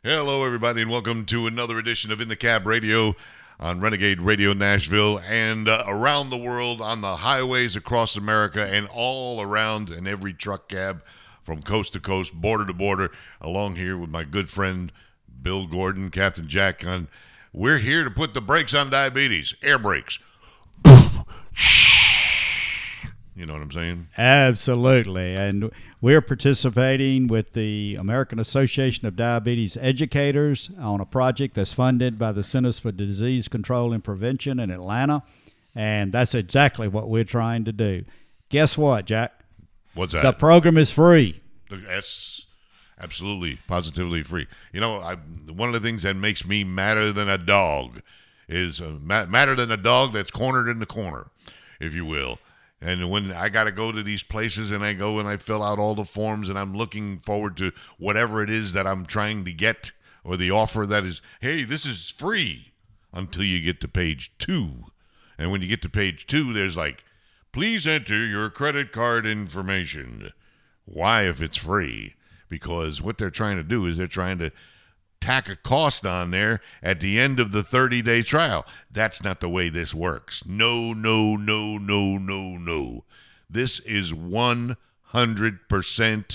Hello, everybody, and welcome to another edition of In the Cab Radio on Renegade Radio Nashville and around the world on the highways across America and all around in every truck cab from coast to coast, border to border, along here with my good friend Bill Gordon, Captain Jack. We're here to put the brakes on diabetes, air brakes. You know what I'm saying? Absolutely. And we're participating with the American Association of Diabetes Educators on a project that's funded by the Centers for Disease Control and Prevention in Atlanta. And that's exactly what we're trying to do. Guess what, Jack? What's that? The program is free. That's absolutely, positively free. You know, one of the things that makes me madder than a dog is madder than a dog that's cornered in the corner, if you will. And when I got to go to these places and I go and I fill out all the forms and I'm looking forward to whatever it is that I'm trying to get or the offer that is, hey, this is free until you get to page 2. And when you get to page 2, there's like, please enter your credit card information. Why if it's free? Because what they're trying to do is they're trying to tack a cost on there at the end of the 30-day trial. That's not the way this works. No. This is 100%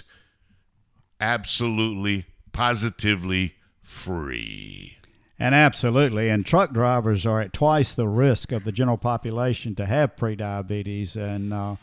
absolutely, positively free. And absolutely. And truck drivers are at twice the risk of the general population to have prediabetes. And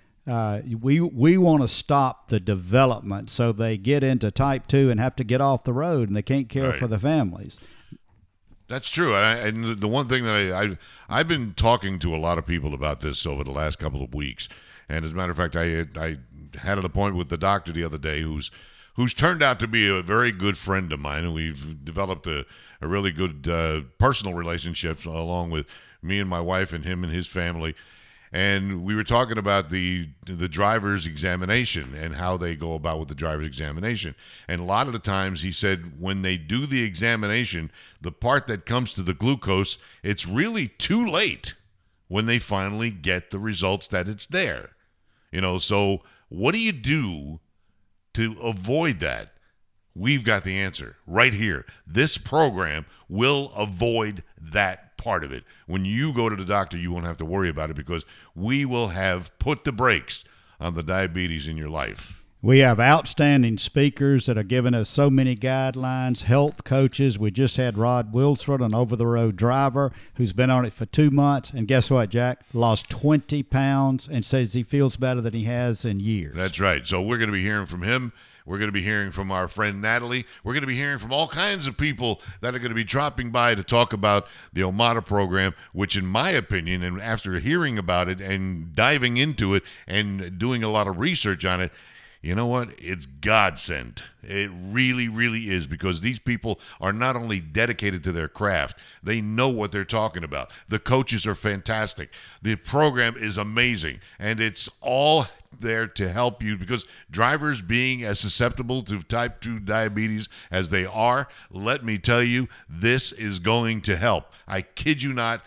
we want to stop the development so they get into type 2 and have to get off the road and they can't care for the families. That's true. And the one thing that I've been talking to a lot of people about this over the last couple of weeks. And as a matter of fact, I had an appointment with the doctor the other day who's turned out to be a very good friend of mine. And we've developed a really good personal relationship along with me and my wife and him and his family. And we were talking about the driver's examination and how they go about with the driver's examination. And a lot of the times he said when they do the examination, the part that comes to the glucose, it's really too late when they finally get the results that it's there. You know, so what do you do to avoid that? We've got the answer right here. This program will avoid that part of it. When you go to the doctor, you won't have to worry about it because we will have put the brakes on the diabetes in your life. We have outstanding speakers that are giving us so many guidelines, health coaches. We just had Rod Wilsford, an over-the-road driver who's been on it for 2 months. And guess what, Jack? Lost 20 pounds and says he feels better than he has in years. That's right. So we're going to be hearing from him. We're going to be hearing from our friend Natalie. We're going to be hearing from all kinds of people that are going to be dropping by to talk about the Omada program, which in my opinion, and after hearing about it and diving into it and doing a lot of research on it, you know what? It's godsend. It really, really is, because these people are not only dedicated to their craft, they know what they're talking about. The coaches are fantastic. The program is amazing, and it's all there to help you, because drivers being as susceptible to type 2 diabetes as they are, let me tell you, this is going to help. I kid you not.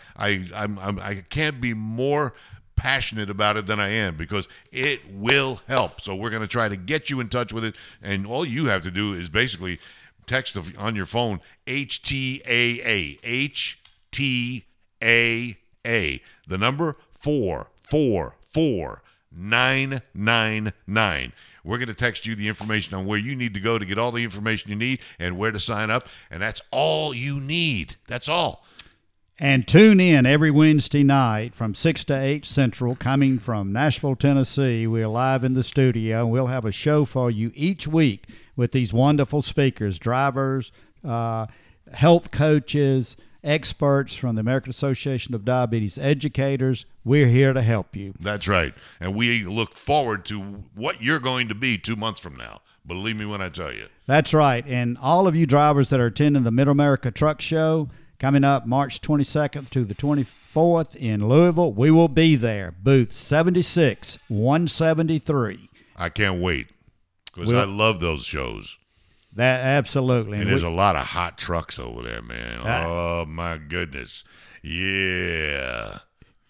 I can't be more passionate about it than I am, because it will help. So we're going to try to get you in touch with it, and all you have to do is basically text on your phone HTAA, HTAA, the number 444999. We're going to text you the information on where you need to go to get all the information you need and where to sign up, and that's all you need. That's all. And tune in every Wednesday night from 6 to 8 Central, coming from Nashville, Tennessee. We're live in the studio. We'll have a show for you each week with these wonderful speakers, drivers, health coaches, experts from the American Association of Diabetes Educators. We're here to help you. That's right. And we look forward to what you're going to be 2 months from now. Believe me when I tell you. That's right. And all of you drivers that are attending the Mid-America Truck Show, coming up March 22nd to the 24th in Louisville, we will be there, booth 76, 173. I can't wait, because I love those shows. That absolutely. And there's a lot of hot trucks over there, man. Oh, my goodness. Yeah.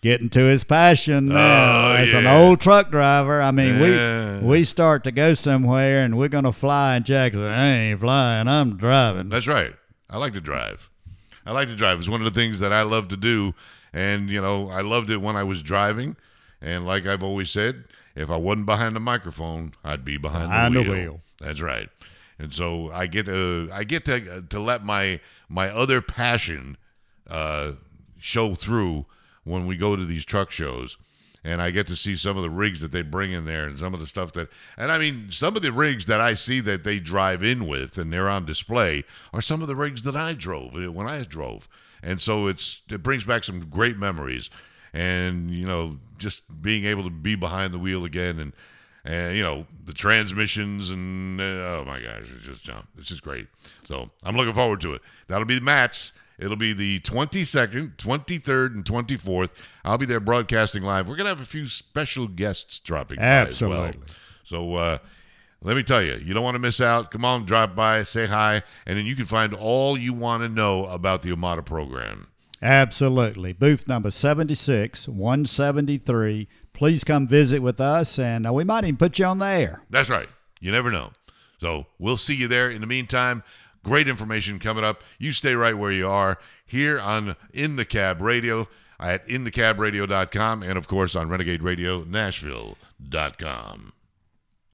getting to his passion now. As an old truck driver, I mean, we start to go somewhere and we're going to fly, and Jack says, I ain't flying, I'm driving. That's right. I like to drive. It's one of the things that I love to do, and, I loved it when I was driving, and like I've always said, if I wasn't behind the microphone, I'd be behind the wheel. That's right. And so I get to let my other passion show through when we go to these truck shows, and I get to see some of the rigs that they bring in there, and some of the stuff some of the rigs that I see that they drive in with and they're on display are some of the rigs that I drove when I drove. And so it brings back some great memories, and just being able to be behind the wheel again, and the transmissions, and oh my gosh, it's just great. So I'm looking forward to it. That'll be Matt's. It'll be the 22nd, 23rd, and 24th. I'll be there broadcasting live. We're going to have a few special guests dropping by as well. So let me tell you, you don't want to miss out. Come on, drop by, say hi, and then you can find all you want to know about the Amada program. Absolutely. Booth number 76, 173. Please come visit with us, and we might even put you on the air. That's right. You never know. So we'll see you there. In the meantime, great information coming up. You stay right where you are here on In the Cab Radio at inthecabradio.com, and, of course, on RenegadeRadioNashville.com.